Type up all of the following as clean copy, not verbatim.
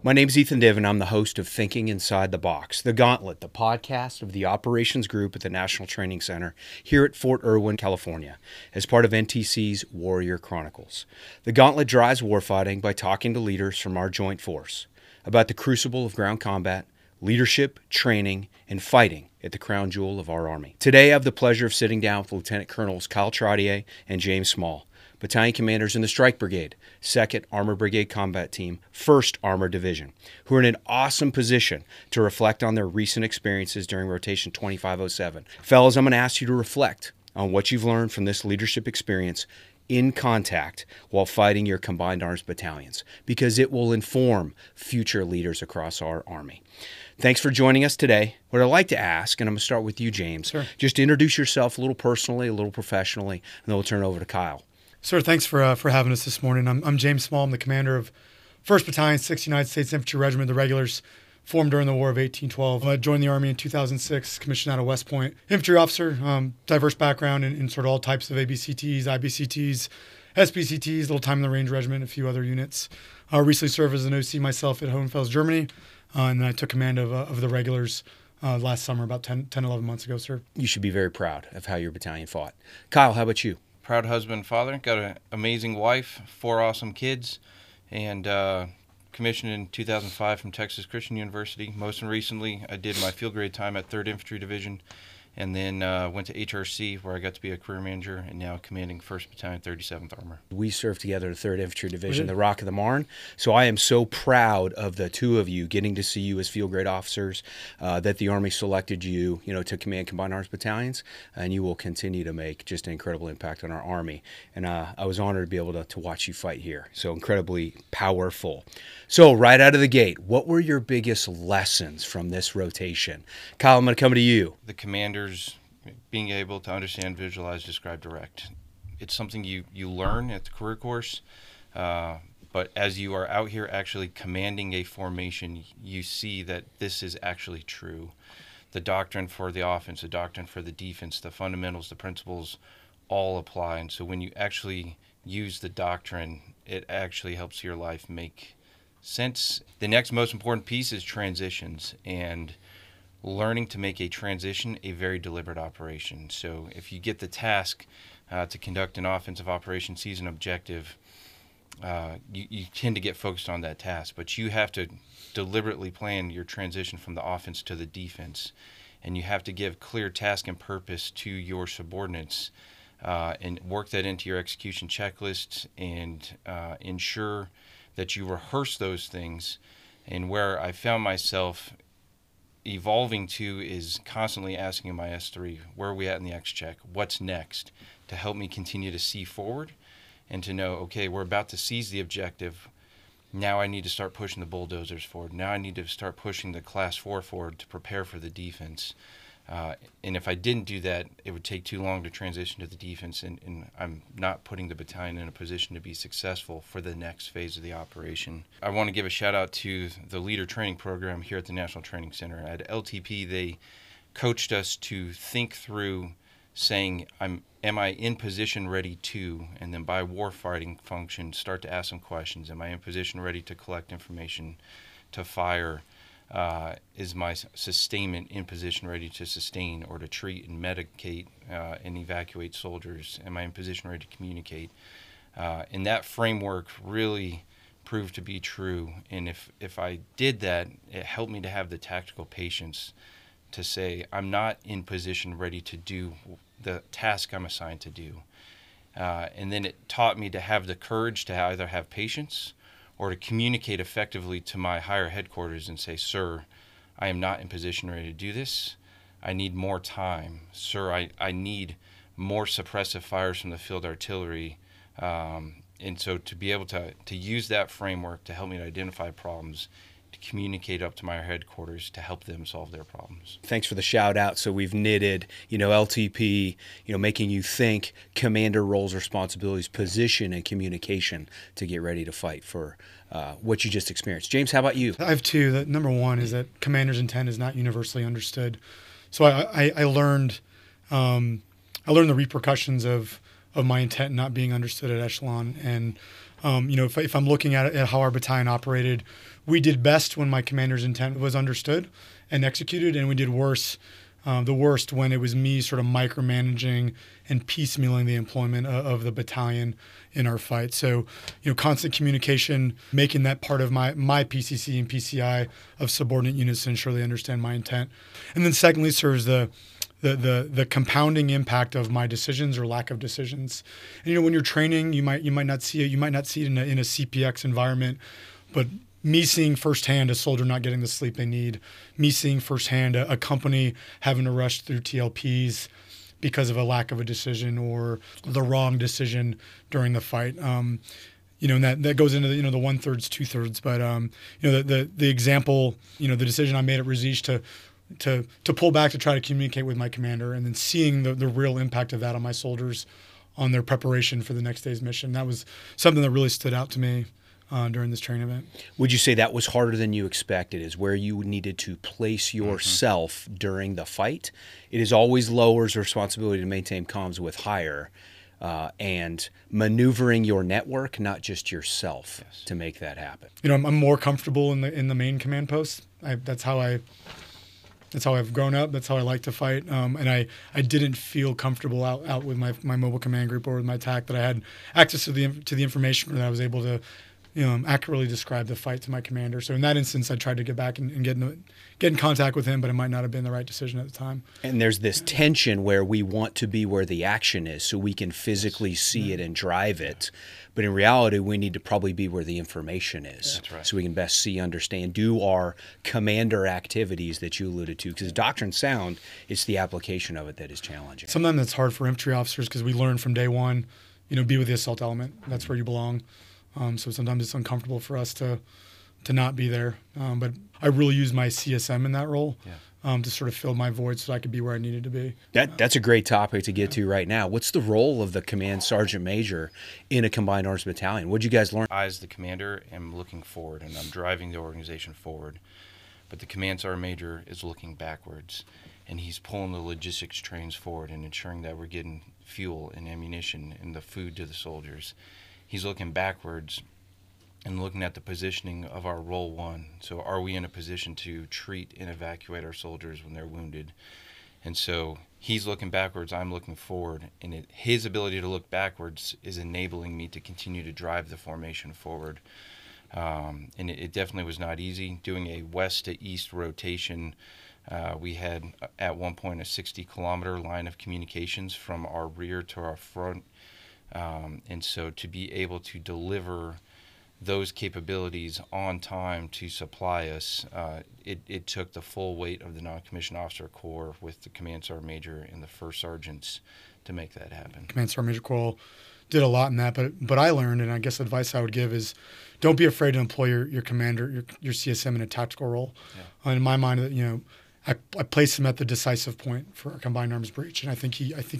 My name's Ethan Div, and I'm the host of Thinking Inside the Box, The Gauntlet, the podcast of the operations group at the National Training Center here at Fort Irwin, California, as part of NTC's Warrior Chronicles. The Gauntlet drives warfighting by talking to leaders from our joint force about the crucible of ground combat, leadership, training, and fighting at the crown jewel of our Army. Today, I have the pleasure of sitting down with Lieutenant Colonels Kyle Trottier and James Small, battalion commanders in the Strike Brigade, 2nd Armored Brigade Combat Team, 1st Armored Division, who are in an awesome position to reflect on their recent experiences during Rotation 2507. Fellas, I'm going to ask you to reflect on what you've learned from this leadership experience in contact while fighting your combined arms battalions, because it will inform future leaders across our Army. Thanks for joining us today. What I'd like to ask, and I'm going to start with you, James, Sure. Just introduce yourself a little personally, a little professionally, and then we'll turn it over to Kyle. Sir, thanks for having us this morning. I'm James Small. I'm the commander of 1st Battalion, 6th United States Infantry Regiment, the regulars formed during the War of 1812. I joined the Army in 2006, commissioned out of West Point. Infantry officer, diverse background in sort of all types of ABCTs, IBCTs, SBCTs, little time in the range regiment, a few other units. I recently served as an OC myself at Hohenfels, Germany, and then I took command of the regulars last summer, about 10, 11 months ago, sir. You should be very proud of how your battalion fought. Kyle, how about you? Proud husband and father, got an amazing wife, 4 awesome kids, and commissioned in 2005 from Texas Christian University. Most recently, I did my field grade time at 3rd Infantry Division, and then went to HRC, where I got to be a career manager, and now commanding 1st Battalion, 37th Armor. We served together at 3rd Infantry Division, the Rock of the Marne. So I am so proud of the two of you, getting to see you as field grade officers, that the Army selected you, to command combined arms battalions, and you will continue to make just an incredible impact on our Army. And I was honored to be able to watch you fight here. So incredibly powerful. So right out of the gate, what were your biggest lessons from this rotation? Kyle, I'm going to come to you. The commanders being able to understand, visualize, describe, direct. It's something you learn at the career course, but as you are out here actually commanding a formation, you see that this is actually true. The doctrine for the offense, the doctrine for the defense, the fundamentals, the principles all apply. And so when you actually use the doctrine, it actually helps your life make sense. The next most important piece is transitions, and learning to make a transition a very deliberate operation. So if you get the task to conduct an offensive operation, seize an objective, you tend to get focused on that task, but you have to deliberately plan your transition from the offense to the defense, and you have to give clear task and purpose to your subordinates, and work that into your execution checklist, and ensure that you rehearse those things. And where I found myself evolving to is constantly asking in my S3, where are we at in the X-check? What's next? To help me continue to see forward and to know, okay, we're about to seize the objective. Now I need to start pushing the bulldozers forward. Now I need to start pushing the Class 4 forward to prepare for the defense. And if I didn't do that, it would take too long to transition to the defense, and I'm not putting the battalion in a position to be successful for the next phase of the operation. I want to give a shout out to the leader training program here at the National Training Center. At LTP, they coached us to think through saying, am I in position ready to, and then by warfighting function, start to ask some questions. Am I in position ready to collect information, to fire? Is my sustainment in position ready to sustain or to treat and medicate and evacuate soldiers? Am I in position ready to communicate? And that framework really proved to be true. And if I did that, it helped me to have the tactical patience to say, I'm not in position ready to do the task I'm assigned to do. And then it taught me to have the courage to either have patience or to communicate effectively to my higher headquarters and say, sir, I am not in position ready to do this. I need more time. Sir, I need more suppressive fires from the field artillery. And so to be able to use that framework to help me to identify problems, to communicate up to my headquarters to help them solve their problems. Thanks for the shout out. So we've knitted, LTP, making you think, commander roles, responsibilities, position, and communication to get ready to fight for what you just experienced. James, how about you? I have two. That number one is that commander's intent is not universally understood. So I learned the repercussions of of my intent not being understood at echelon. And if I'm looking at how our battalion operated, we did best when my commander's intent was understood and executed, and we did the worst when it was me sort of micromanaging and piecemealing the employment of the battalion in our fight. So, constant communication, making that part of my PCC and PCI of subordinate units to ensure they understand my intent. And then secondly serves the compounding impact of my decisions or lack of decisions. And when you're training, you might not see it. You might not see it in a CPX environment, but me seeing firsthand a soldier not getting the sleep they need, me seeing firsthand a company having to rush through TLPs because of a lack of a decision or the wrong decision during the fight. And that goes into the 1/3, 2/3. But the example, the decision I made at Razish to pull back to try to communicate with my commander, and then seeing the real impact of that on my soldiers, on their preparation for the next day's mission. That was something that really stood out to me during this training event. Would you say that was harder than you expected, is where you needed to place yourself during the fight? It is always lower's responsibility to maintain comms with higher, and maneuvering your network, not just yourself, to make that happen. I'm more comfortable in the main command post. That's how I've grown up. That's how I like to fight. And I didn't feel comfortable out with my mobile command group or with my TAC, that I had access to the information, that I was able to accurately describe the fight to my commander. So in that instance, I tried to get back and get in contact with him, but it might not have been the right decision at the time. And there's this tension where we want to be where the action is so we can physically see it and drive it. But in reality, we need to probably be where the information is. That's right. So we can best see, understand, do our commander activities that you alluded to. Because doctrine's sound, it's the application of it that is challenging. Sometimes it's hard for infantry officers because we learn from day one, be with the assault element. That's where you belong. So sometimes it's uncomfortable for us to not be there. But I really used my CSM in that role to sort of fill my void so I could be where I needed to be. That's a great topic to get to right now. What's the role of the command sergeant major in a combined arms battalion? What'd you guys learn? I, as the commander, am looking forward, and I'm driving the organization forward. But the command sergeant major is looking backwards, and he's pulling the logistics trains forward and ensuring that we're getting fuel and ammunition and the food to the soldiers. He's looking backwards and looking at the positioning of our role one. So are we in a position to treat and evacuate our soldiers when they're wounded? And so he's looking backwards, I'm looking forward, and his ability to look backwards is enabling me to continue to drive the formation forward. And it definitely was not easy. Doing a west to east rotation, we had at one point a 60-kilometer line of communications from our rear to our front. And so to be able to deliver those capabilities on time to supply us, it took the full weight of the non-commissioned officer corps with the command sergeant major and the first sergeants to make that happen. Command sergeant major Quall did a lot in that, but I learned, and I guess advice I would give is, don't be afraid to employ your commander, your CSM in a tactical role. In my mind, I placed him at the decisive point for our combined arms breach, and I think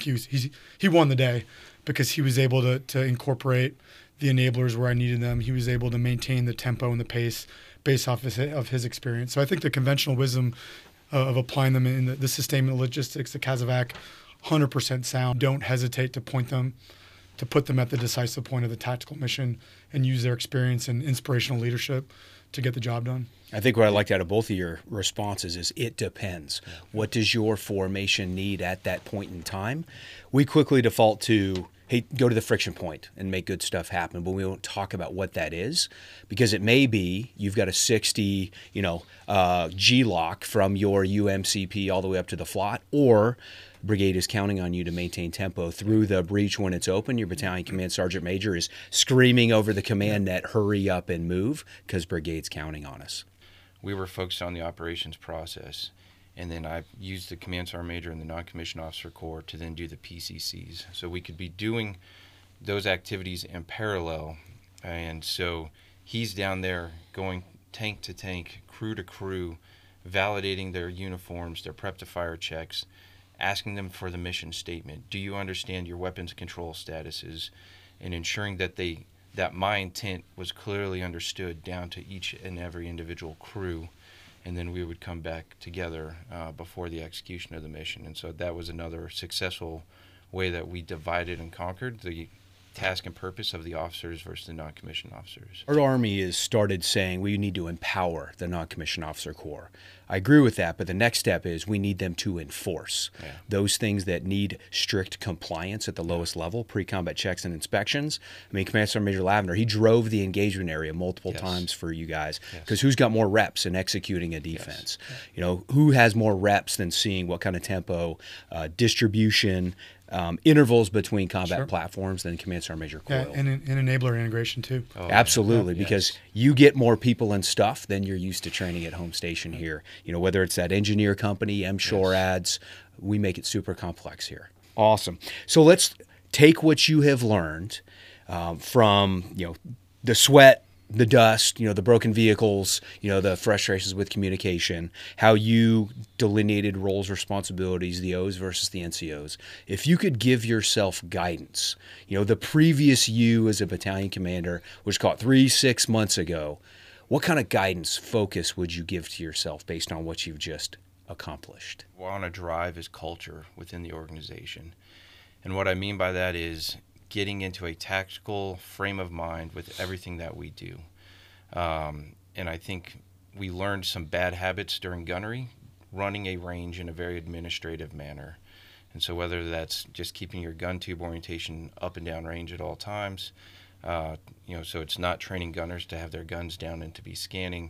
he won the day because he was able to incorporate the enablers where I needed them. He was able to maintain the tempo and the pace based off of his experience. So I think the conventional wisdom of applying them in the sustainment logistics, the CASEVAC, 100% sound. Don't hesitate to point them, to put them at the decisive point of the tactical mission and use their experience and inspirational leadership to get the job done. I think what I liked out of both of your responses is it depends. What does your formation need at that point in time? We quickly default to, hey, go to the friction point and make good stuff happen, but we won't talk about what that is because it may be you've got a 60, G-lock from your UMCP all the way up to the flot, or brigade is counting on you to maintain tempo through the breach when it's open. Your battalion command sergeant major is screaming over the command net, hurry up and move, because brigade's counting on us. We were focused on the operations process, and then I used the command sergeant major and the non-commissioned officer corps to then do the PCCs. So we could be doing those activities in parallel, and so he's down there going tank to tank, crew to crew, validating their uniforms, their prep to fire checks, asking them for the mission statement. Do you understand your weapons control statuses? And ensuring that that my intent was clearly understood down to each and every individual crew. And then we would come back together before the execution of the mission. And so that was another successful way that we divided and conquered the task and purpose of the officers versus the non-commissioned officers. Our Army has started saying we need to empower the non-commissioned officer corps. I agree with that, but the next step is we need them to enforce those things that need strict compliance at the lowest level, pre-combat checks and inspections. I mean, Command Sergeant Major Lavender, he drove the engagement area multiple times for you guys, because who's got more reps in executing a defense? You know, who has more reps than seeing what kind of tempo, distribution, intervals between combat platforms than Command Sergeant Major Coyle. Yeah, and enabler integration too. Absolutely, because you get more people and stuff than you're used to training at home station here. You know, whether it's that engineer company, MSHORADs, we make it super complex here. Awesome. So let's take what you have learned from, you know, the sweat, the dust, you know, the broken vehicles, you know, the frustrations with communication, how you delineated roles, responsibilities, the O's versus the NCOs. If you could give yourself guidance, you know, the previous you as a battalion commander was caught 3-6 months ago, what kind of guidance, focus would you give to yourself based on what you've just accomplished? What I want to drive is culture within the organization. And what I mean by that is getting into a tactical frame of mind with everything that we do. And I think we learned some bad habits during gunnery, running a range in a very administrative manner. And so whether that's just keeping your gun tube orientation up and down range at all times, you know, so it's not training gunners to have their guns down and to be scanning,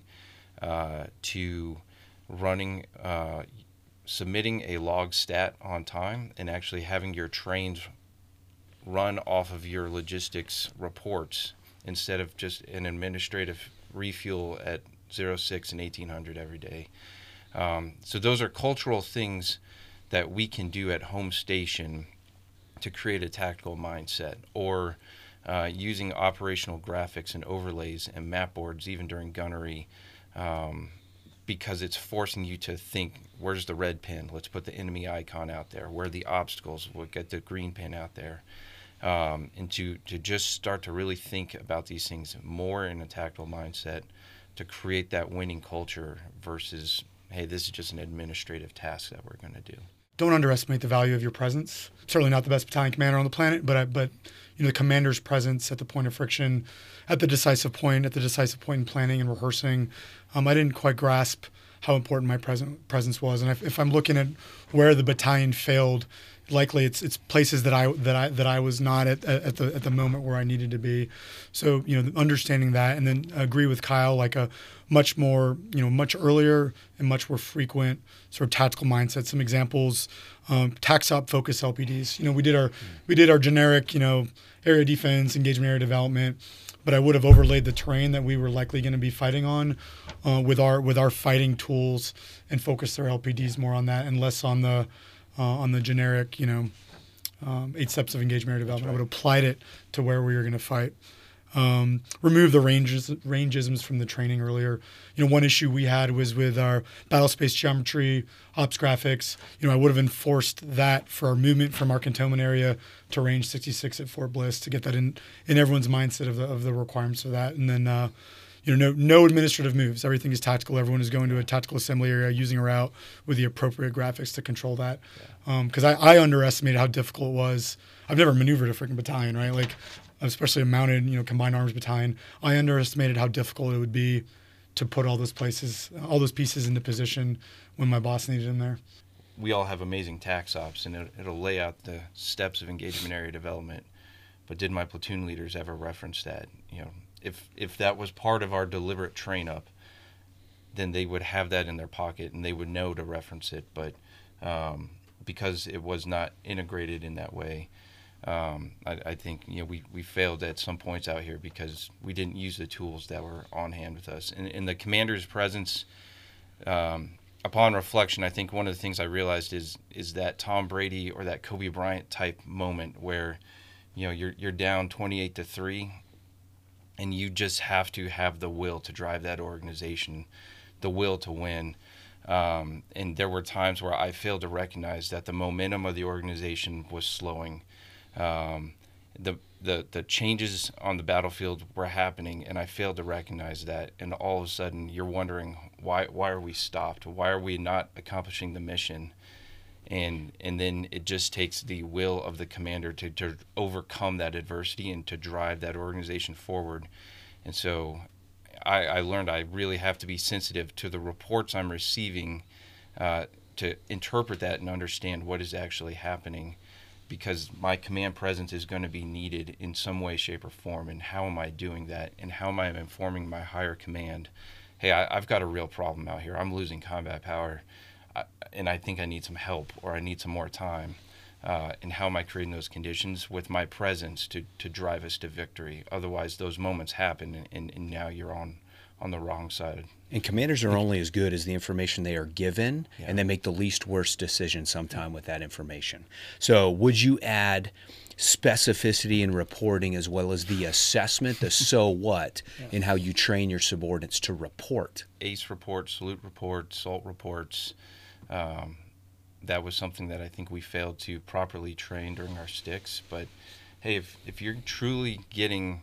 to running, submitting a log stat on time and actually having your trains run off of your logistics reports instead of just an administrative refuel at 06 and 1800 every day. So those are cultural things that we can do at home station to create a tactical mindset, or using operational graphics and overlays and map boards even during gunnery, because it's forcing you to think, where's the red pin? Let's put the enemy icon out there. Where are the obstacles? We'll get the green pin out there. And to just start to really think about these things more in a tactical mindset to create that winning culture versus, hey, this is just an administrative task that we're going to do. Don't underestimate the value of your presence. Certainly not the best battalion commander on the planet, but you know, the commander's presence at the point of friction, at the decisive point in planning and rehearsing. I didn't quite grasp how important my presence was, and if I'm looking at where the battalion failed, likely it's places that I was not at the moment where I needed to be. So, you know, understanding that, and then agree with Kyle, like a much more, you know, much earlier and much more frequent sort of tactical mindset. Some examples: TACSOP focus LPDs. You know, we did our generic, you know, area defense, engagement area development, but I would have overlaid the terrain that we were likely going to be fighting on with our fighting tools and focused our LPDs more on that and less on the generic, you know, 8 steps of engagement area development. I would have applied it to where we were going to fight. Remove the rangeisms from the training earlier. You know, one issue we had was with our battle space geometry, ops graphics. You know, I would have enforced that for our movement from our cantonment area to range 66 at Fort Bliss to get that in everyone's mindset of the requirements of that. And then, you know, no administrative moves. Everything is tactical. Everyone is going to a tactical assembly area using a route with the appropriate graphics to control that. Because I underestimated how difficult it was. I've never maneuvered a freaking battalion, right? Like, especially a mounted, you know, combined arms battalion. I underestimated how difficult it would be to put all those pieces into position when my boss needed them there. We all have amazing tax ops, and it'll lay out the steps of engagement area development. But did my platoon leaders ever reference that? You know, if that was part of our deliberate train up, then they would have that in their pocket and they would know to reference it. But because it was not integrated in that way, I think, you know, we failed at some points out here because we didn't use the tools that were on hand with us. And the commander's presence, upon reflection, I think one of the things I realized is that Tom Brady or that Kobe Bryant type moment where, you know, you're down 28-3, and you just have to have the will to drive that organization, the will to win. And there were times where I failed to recognize that the momentum of the organization was slowing. The changes on the battlefield were happening, and I failed to recognize that. And all of a sudden, you're wondering, why are we stopped? Why are we not accomplishing the mission? And then it just takes the will of the commander to overcome that adversity and to drive that organization forward. And so I learned I really have to be sensitive to the reports I'm receiving, to interpret that and understand what is actually happening, because my command presence is going to be needed in some way, shape, or form. And how am I doing that? And how am I informing my higher command? Hey, I've got a real problem out here. I'm losing combat power, and I think I need some help, or I need some more time. And how am I creating those conditions with my presence to drive us to victory? Otherwise, those moments happen, and now you're on the wrong side. And commanders are only as good as the information they are given, Yeah. and they make the least worst decision sometime with that information. So would you add specificity in reporting as well as the assessment, the so what, in how you train your subordinates to report? ACE reports, salute reports, SALT reports. That was something that I think we failed to properly train during our sticks. But hey, if you're truly getting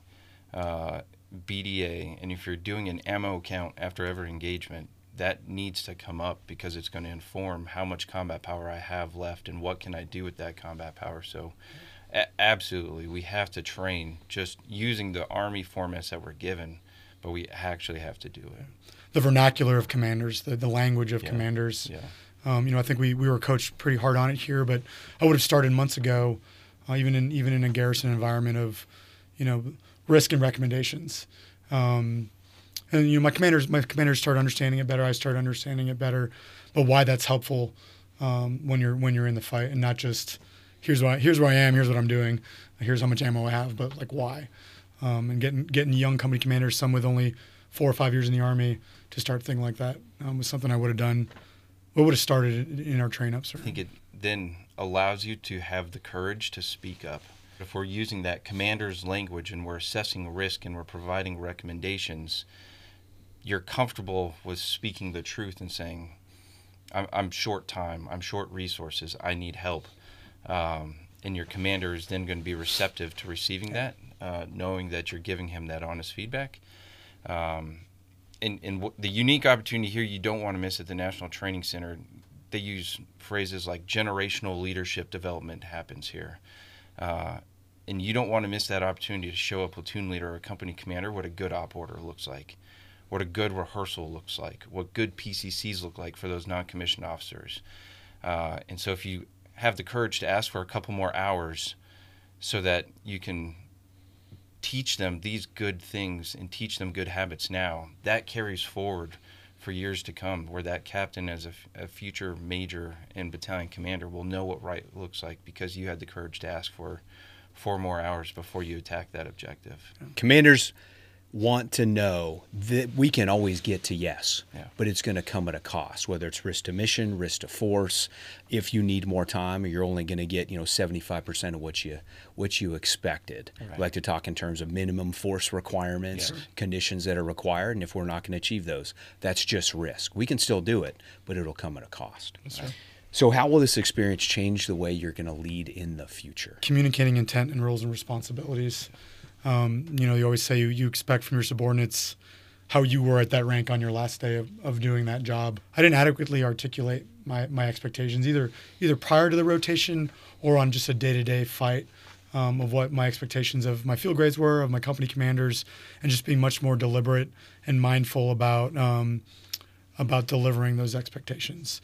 BDA, and if you're doing an ammo count after every engagement, that needs to come up, because it's going to inform how much combat power I have left and what can I do with that combat power. So absolutely, we have to train just using the Army formats that we're given, but we actually have to do it. The vernacular of commanders, the language of Yeah. commanders. Yeah. I think we were coached pretty hard on it here, but I would have started months ago, even in a garrison environment of, risk and recommendations. And my commanders started understanding it better. I started understanding it better, but why that's helpful when you're in the fight, and not just here's where I am, here's what I'm doing, here's how much ammo I have, but like why. And getting young company commanders, some with only 4 or 5 years in the Army, to start thinking like that was something I would have done. We would have started in our train-ups. I think it then allows you to have the courage to speak up. If we're using that commander's language and we're assessing risk and we're providing recommendations, you're comfortable with speaking the truth and saying, I'm short time, I'm short resources, I need help. And your commander is then going to be receptive to receiving that, knowing that you're giving him that honest feedback. And the unique opportunity here you don't want to miss at the National Training Center, they use phrases like generational leadership development happens here. And you don't want to miss that opportunity to show a platoon leader or a company commander what a good op order looks like, what a good rehearsal looks like, what good PCCs look like for those non-commissioned officers. And so if you have the courage to ask for a couple more hours so that you can teach them these good things and teach them good habits now, that carries forward for years to come, where that captain as a future major and battalion commander will know what right looks like, because you had the courage to ask for 4 more hours before you attack that objective. Commanders want to know that we can always get to yes, Yeah. but it's going to come at a cost, whether it's risk to mission, risk to force. If you need more time, or you're only going to get 75% of what you expected. Right. We like to talk in terms of minimum force requirements, Yes. conditions that are required, and if we're not going to achieve those, that's just risk. We can still do it, but it'll come at a cost. That's right. So how will this experience change the way you're going to lead in the future? Communicating intent and roles and responsibilities. You always say you expect from your subordinates how you were at that rank on your last day of doing that job. I didn't adequately articulate my expectations either prior to the rotation or on just a day-to-day fight of what my expectations of my field grades were, of my company commanders, and just being much more deliberate and mindful about delivering those expectations.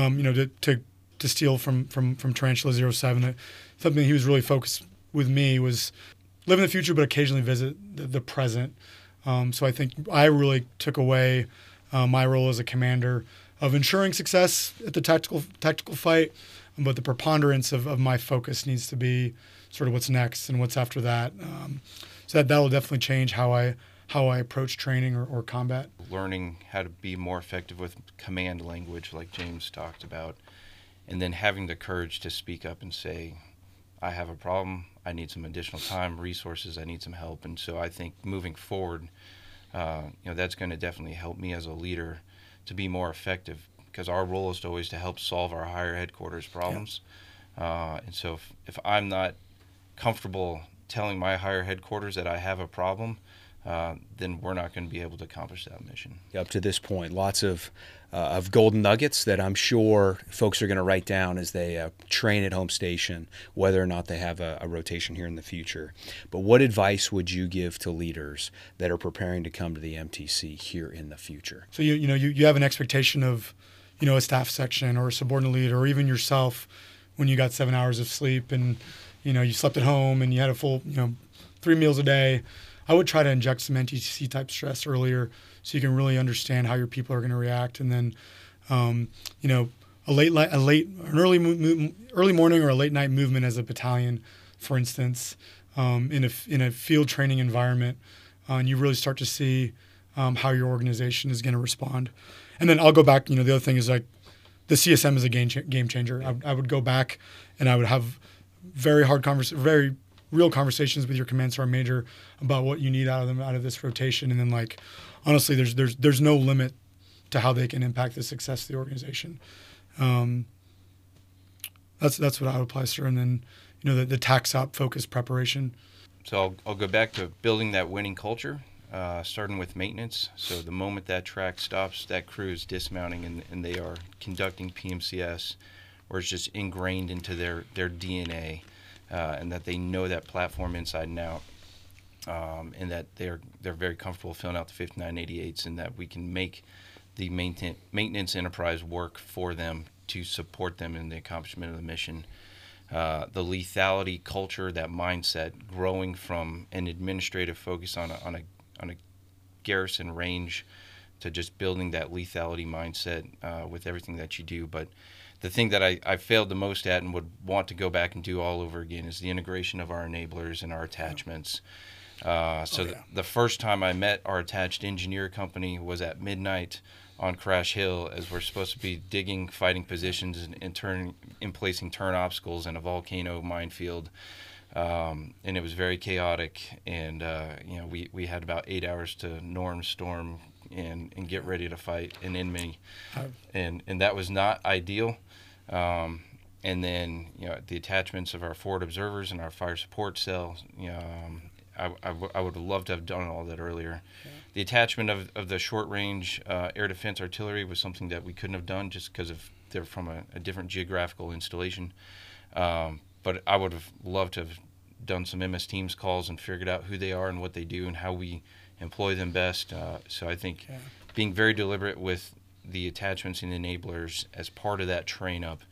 To steal from Tarantula 07, something he was really focused with me was live in the future, but occasionally visit the present. So I think I really took away my role as a commander of ensuring success at the tactical fight, but the preponderance of my focus needs to be sort of what's next and what's after that. So that will definitely change how I approach training or combat. Learning how to be more effective with command language, like James talked about, and then having the courage to speak up and say, I have a problem, I need some additional time, resources, I need some help. And so I think moving forward, that's going to definitely help me as a leader to be more effective, because our role is always to help solve our higher headquarters problems. Yeah. And so if I'm not comfortable telling my higher headquarters that I have a problem, then we're not going to be able to accomplish that mission. Up to this point, lots of golden nuggets that I'm sure folks are going to write down as they train at home station, whether or not they have a rotation here in the future. But what advice would you give to leaders that are preparing to come to the MTC here in the future? So you have an expectation of, a staff section or a subordinate leader or even yourself when you got 7 hours of sleep and, you slept at home and you had a full, 3 meals a day. I would try to inject some NTC type stress earlier so you can really understand how your people are going to react. And then, an early morning or a late night movement as a battalion, for instance, in a field training environment, and you really start to see how your organization is going to respond. And then I'll go back. The other thing is like the CSM is a game changer. I would go back and I would have very real conversations with your command sergeant major about what you need out of this rotation, and then honestly, there's no limit to how they can impact the success of the organization. That's what I would apply, sir. And then the tax op focused preparation. So I'll go back to building that winning culture, starting with maintenance. So the moment that track stops, that crew is dismounting and they are conducting PMCS, or it's just ingrained into their DNA. And that they know that platform inside and out, and that they're very comfortable filling out the 5988s, and that we can make the maintenance enterprise work for them to support them in the accomplishment of the mission. The lethality culture, that mindset, growing from an administrative focus on a garrison range to just building that lethality mindset with everything that you do. But the thing that I failed the most at and would want to go back and do all over again is the integration of our enablers and our attachments. The first time I met our attached engineer company was at midnight on Crash Hill, as we're supposed to be digging fighting positions and placing turn obstacles in a volcano minefield. And it was very chaotic, and we had about 8 hours to storm and get ready to fight an enemy, and that was not ideal. And then the attachments of our forward observers and our fire support cell. I would have loved to have done all that earlier. Yeah. The attachment of the short range air defense artillery was something that we couldn't have done just because they're from a different geographical installation. But I would have loved to have done some MS Teams calls and figured out who they are and what they do and how we employ them best. So I think being very deliberate with the attachments and enablers as part of that train up,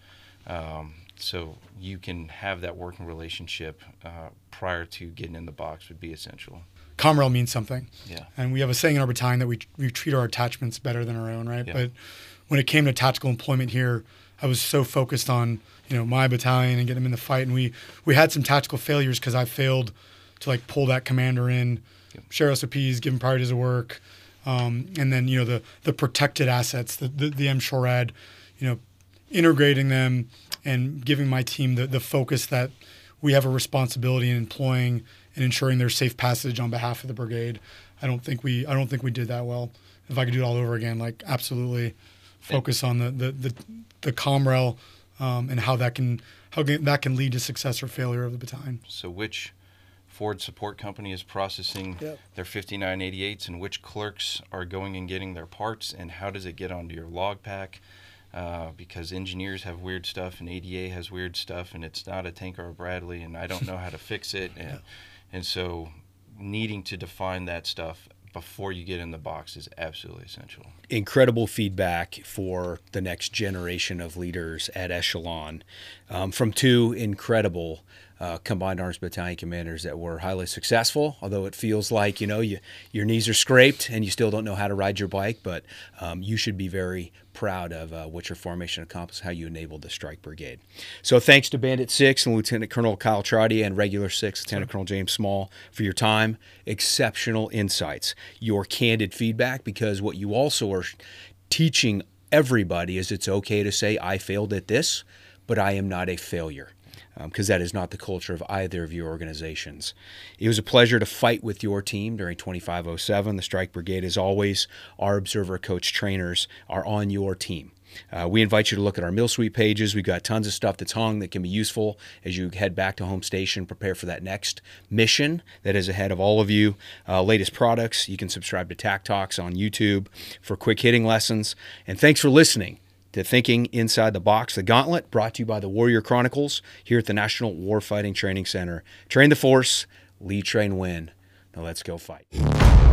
so you can have that working relationship prior to getting in the box, would be essential. COMREL means something. Yeah. And we have a saying in our battalion that we treat our attachments better than our own, right? Yeah. But when it came to tactical employment here, I was so focused on my battalion and getting them in the fight, and we had some tactical failures because I failed to pull that commander in, share SOPs, give him priorities of work, and then the protected assets, the MSHORAD, integrating them and giving my team the focus that we have a responsibility in employing and ensuring their safe passage on behalf of the brigade. I don't think we did that well. If I could do it all over again, absolutely focus on the COMREL and how that can lead to success or failure of the battalion. So which forward support company is processing their 5988s, and which clerks are going and getting their parts, and how does it get onto your log pack? Because engineers have weird stuff and ADA has weird stuff, and it's not a Tanker or Bradley, and I don't know how to fix it. And so needing to define that stuff before you get in the box is absolutely essential. Incredible feedback for the next generation of leaders at Echelon from two incredible Combined Arms Battalion commanders that were highly successful, although it feels like, your knees are scraped and you still don't know how to ride your bike, but you should be very proud of what your formation accomplished, how you enabled the Strike Brigade. So thanks to Bandit 6 and Lieutenant Colonel Kyle Trotti and Regular 6, Lieutenant Colonel James Small, for your time, exceptional insights, your candid feedback, because what you also are teaching everybody is it's okay to say, I failed at this, but I am not a failure. Because that is not the culture of either of your organizations. It was a pleasure to fight with your team during 2507. The Strike Brigade, as always, our observer coach trainers are on your team. We invite you to look at our Mill Suite pages. We've got tons of stuff that's hung that can be useful as you head back to home station, prepare for that next mission that is ahead of all of you. Latest products. You can subscribe to Tac Talks on YouTube for quick hitting lessons. And thanks for listening to Thinking Inside the Box, the Gauntlet, brought to you by the Warrior Chronicles here at the National Warfighting Training Center. Train the force, lead, train, win. Now let's go fight.